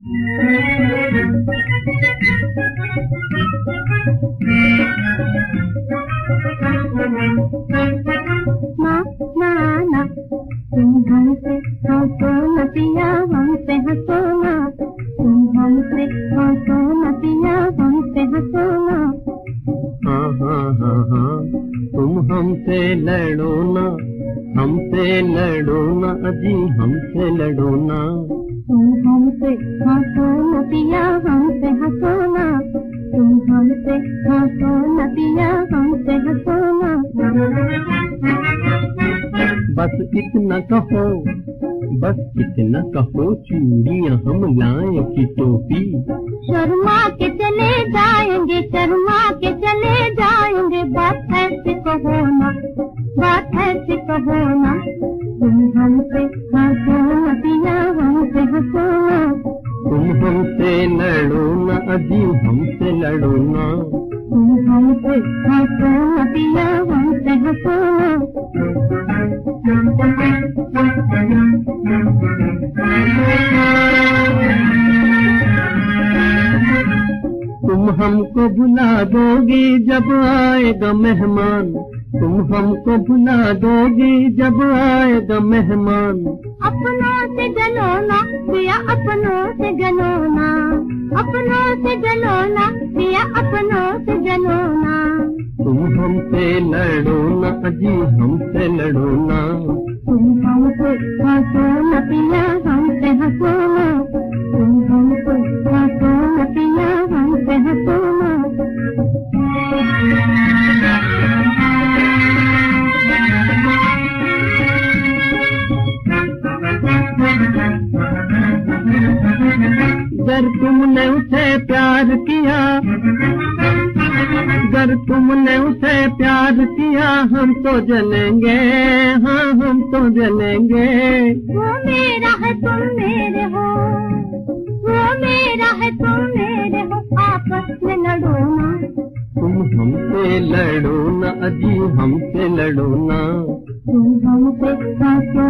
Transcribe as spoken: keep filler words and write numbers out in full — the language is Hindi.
ना ना ना तुम हमसे हंसो न पिया, हमसे हंसो ना, तुम हमसे हंसो न पिया, हमसे हंसो ना। हाँ हाँ हाँ हाँ तुम हमसे लड़ो ना, हमसे लड़ो ना अजी, हमसे लड़ो ना। तुम हमसे हंसो न पिया, हमसे हंसो ना, तुम हमसे हंसो न पिया, हमसे हंसो ना। बस इतना कहो, बस इतना कहो, चूड़ियाँ हम लाएं की टोपी। शर्मा के चले जाएंगे, शर्मा के चले जाएंगे, बात ऐसे कहो ना, बात ऐसे कहो ना। तुम हमसे हंसो न पिया, हमसे हंसो ना। तुम हमसे लड़ो ना अजी, हमसे लड़ो ना। तुम हमसे हंसो न पिया, हमसे हंसो ना। तुम हमको भुला दोगी जब आएगा मेहमान, तुम हमको भुला दोगी जब आएगा मेहमान। अपनों से जलो ना पिया, अपनों से जलो ना, अपनों से जलो ना पिया, अपनों से जलो ना। तुम हमसे लड़ो ना अजी, हमसे लड़ो ना। तुम हमसे हंसो न पिया, हमसे हंसो ना, तुम हमसे हंसो न पिया, हमसे हंसो ना। अगर तुमने उसे प्यार किया, अगर तुमने उसे प्यार किया, हम तो जलेंगे, हाँ हम तो जलेंगे। वो मेरा है तुम मेरे हो, वो मेरा है तुम मेरे हो, आपस में लड़ो ना। तुम हमसे लड़ो ना अजी, हमसे लड़ो ना। तुम हमसे हंसो